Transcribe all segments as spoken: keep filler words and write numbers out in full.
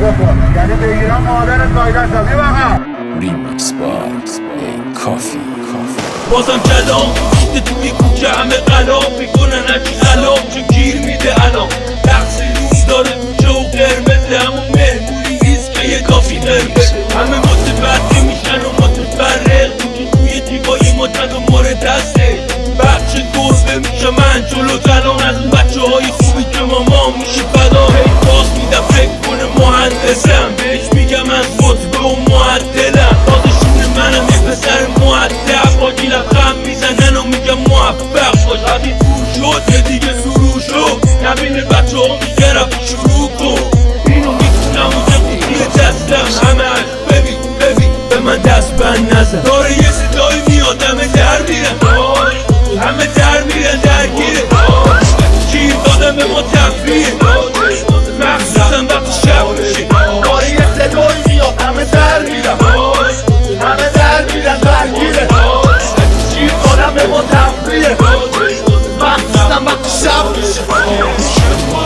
بکن، یعنی بگیرم مادر زایدن شد. یه بقیه ریمیکس باکس کافی بازم کلام میده توی کوچه همه قلام میکنن هرچی علام چون گیر میده علام رقص روز داره کوچه و قرمزه همون مهمونی نیست که یه کافی قرمز همه متبدی میشن و متفرق توی دیبایی متد و مورد دسته بچه گربه میشه من جلو جلان از اون بچه های خوبی که مامان میشه فدا هی باز میدم فکر کنه مهندسم بهش میگم من خطبه و معدلم دادشون منم یه پسر معدب باجی لبخم میزنن و میگم موفق باش حدی دور شد یه دیگه سرور شد نبینه بچه ها میگه رفت شروع کن اینو میتونم و جبوتی دستم همه عشق ببین ببین به من دست بند نزن داره یه صدایی میاد همه در میرن همه در میرن درگیره گیر دادم به ما تفریه مخصوصا وقتی شب میشه داره یه صدایی میاد همه در میرن همه در میرن درگیره گیر دادم به ما تفریه مخصوصا وقتی شب میشه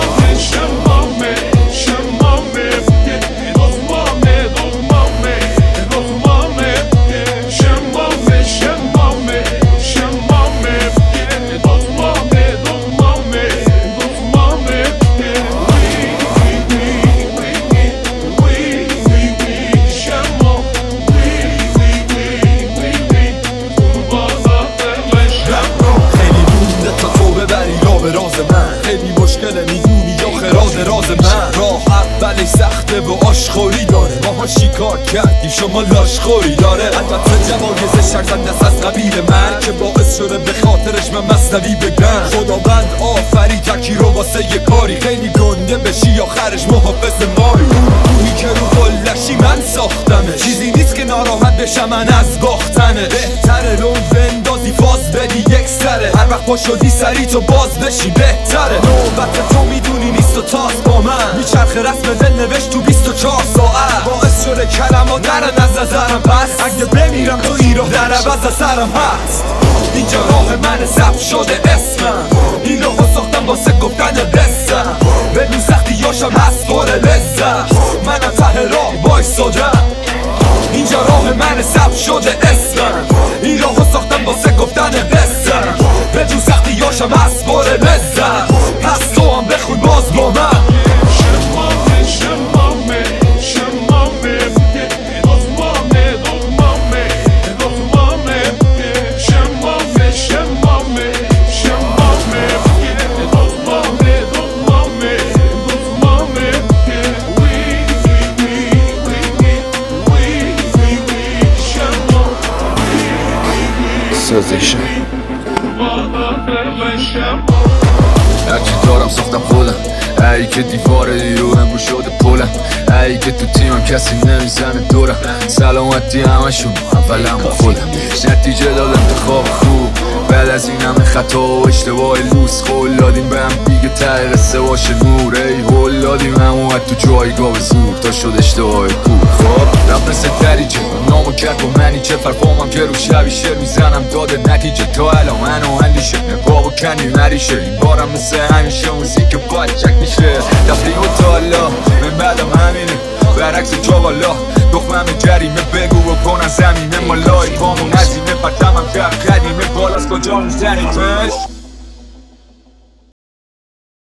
خیلی مشکله میدونی یا خراز راز من راه اولی سخته و آشخوری داره ماها شیکار کردیم شما لاشخوری داره البته جوایز شرزنده است از قبیل من که باعث شده به خاطرش من مصنوی بگم خداوند آفری تکی رو واسه یه کاری خیلی گنده بشی آخرش محافظ مایی اونی که رو قلشی من ساختمه چیزی نیست که ناراحت بشم من از باختنه بهتره لون بندازی فاز بدی یک سره هر وقت پا شدی سری تو باز بشی بهتره نوبت تو میدونی نیست و تاز با من میچرخه رسم دل نوشت تو بیست و چهار ساعت باعث شده کلمات درن از نظرم پس اگه بمیرم تو این راه در عوض از سرم هست اینجا راه من ثبت شده اسمم این راهو ساختم واسه گفتن قصم بدون سختی یاشم هست پر لذت منم ته راه وایسادم اینجا راه من ثبت شده اسمم این راهو ساختم واسه گفتن قصم بدون سختی یاشم هست پر لذت پس تو هم بخون باز با من سازشم هرچی دارم ساختم خودم ای که دیوار دیرو امرو شده پولم ای که تو تیمم کسی نمیزنه دورم سلامتی همشون اولم با خودم نتیجه داد انتخاب خوب بعد از این همه خطا و اشتباه لوس خول دادیم به هم دیگه ته قصه باشه نور ای هول دادیم هم اومد تو جایگاه به زور تا شد اشتباه کور خب رفت مثل دریجه نامو کرد با منی چه فرفامم که رو شبی شعر میزنم داده نتیجه تا الان منو اندیشه نقاب و کنی مریشه این بارم مثل همیشه موزیک باید چک میشه دفعی و تا حالا من بعدم همینه برعکس جا بالا دخمم جریمه بگو و کن از زمینه مالای پامون نزینه پتمم در قدیمه بالاست کجا میزنیمش